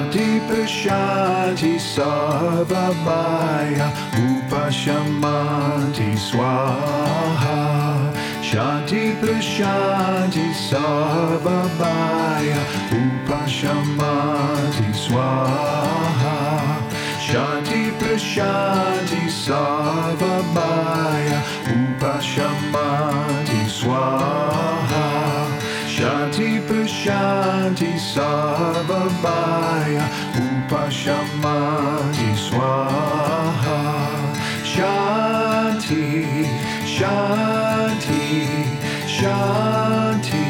Shanti Prashanti Sarvabhaya Upashamanti Swaha. Shanti Prashanti Sarvabhaya Upashamanti Swaha. Shanti Prashanti Sarvabhaya Upashamanti Swaha. Shanti Prashanti Sarvabhaya Upashamanti Swaha. Shanti, Shanti, Shanti,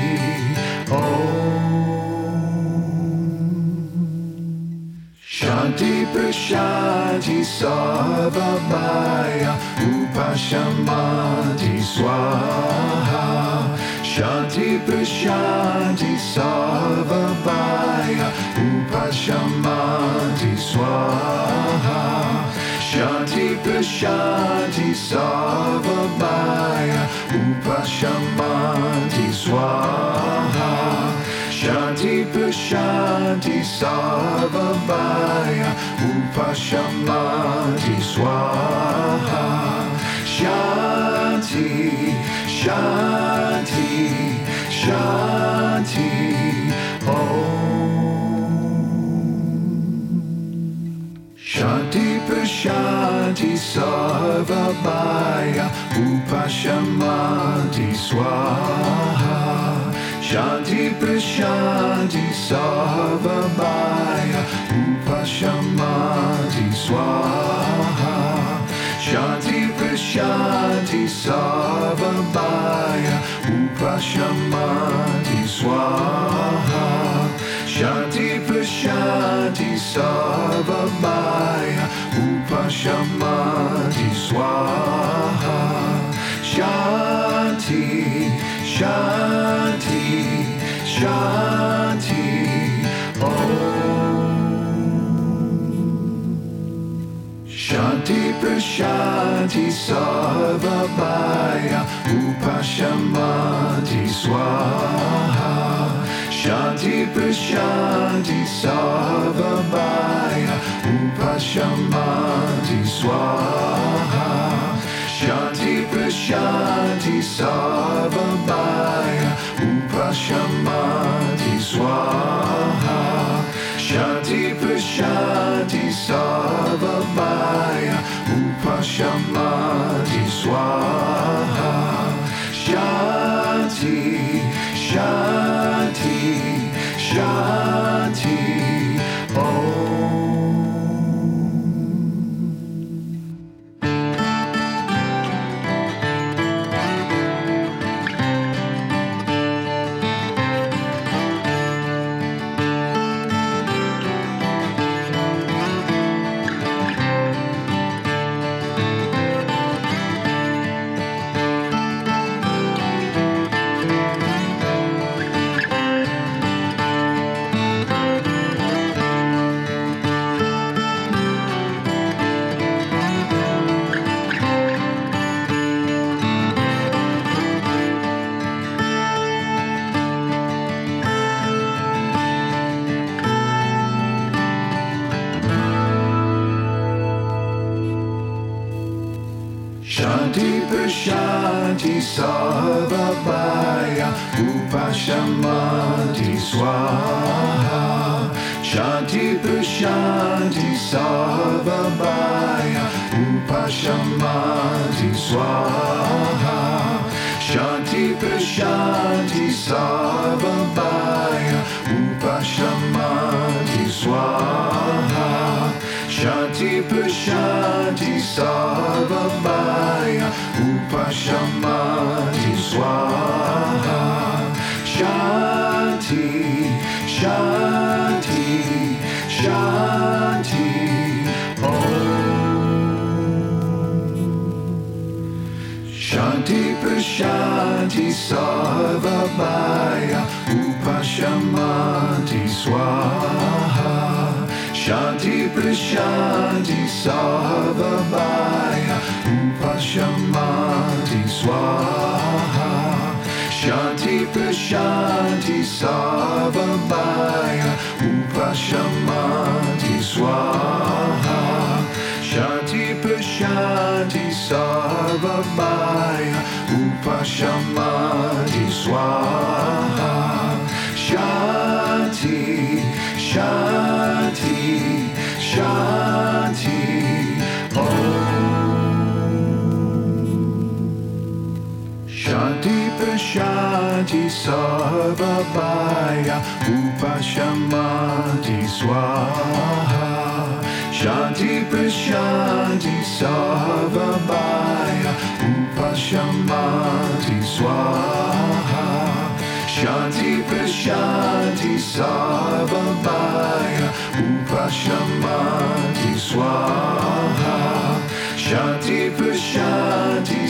Shanti Prashanti Sarvabhaya Upashamanti Swaha. Shanti Prashanti Sarvabhaya Upashamanti Swaha. Shanti Prashanti Sarvabhaya Upashamanti Swaha. Shanti Prashanti Sarvabhaya Upashamanti Swaha. Shanti, Shanti, Shanti, Shanti Prashanti Sarvabhaya Upashamanti Swaha. Shanti Prashanti Sarvabhaya Upashamanti Swaha. Shanti Prashanti Sarvabhaya Upashamanti Swaha. Shanti Prashanti Sarvabhaya Upashamanti Swaha. Shanti, Shanti, Shanti, Shanti Prashanti Sarvabhaya Upashamanti Swaha. Shanti Prashanti Sarvabhaya Upashamanti Swaha. Shanti Prashanti Sarvabhaya Upashamanti Swaha. Shanti Prashanti Sarvabhaya Upashamanti Swaha. Shanti, Shanti, Shanti, Shanti Prashanti Sarvabhaya Upashamanti Swaha. Shanti Prashanti Sarvabhaya Upashamanti Swaha. Shanti Prashanti Sarvabhaya Upashamanti Swaha. Shanti Prashanti Sarvabhaya Upashamanti Swaha. Shanti, Shanti, Shanti, Shanti Prashanti Sarvabhaya Upashamanti Swaha. Shanti Prashanti Sarvabhaya Upashamanti Swaha. Shanti Prashanti Sarvabhaya Upashamanti Swaha. Shanti Prashanti Sarvabhaya Upashamati Swaha. Shanti, Shanti, Shanti. Shanti Prashanti Sarvabhaya Upashamati Swaha. Shanti Prashanti Sarvabhaya Upashamati Swaha. Shanti Prashanti Sarvabhaya Upashamati Swaha. Shanti Prashanti